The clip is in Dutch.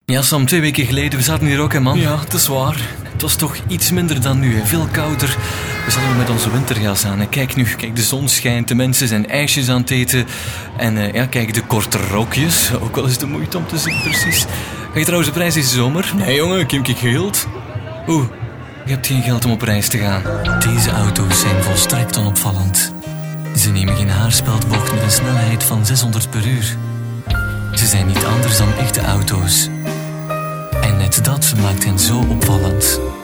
Ja, Sam, 2 weken geleden, we zaten hier ook, hè, man? Ja, het is waar. Het was toch iets minder dan nu, hè? Veel kouder. We zaten met onze winterjas aan. En kijk nu, kijk, de zon schijnt, de mensen zijn ijsjes aan het eten. En ja, kijk, de korte rokjes. Ook wel eens de moeite om te zien, precies. Ga je trouwens op reis deze zomer? Nee, jongen, ik heb geen geld. Oeh, je hebt geen geld om op reis te gaan. Deze auto's zijn volstrekt onopvallend. Ze nemen geen haarspeldbocht met een snelheid van 600 per uur. Ze zijn niet anders dan echte auto's. En net dat maakt hen zo opvallend.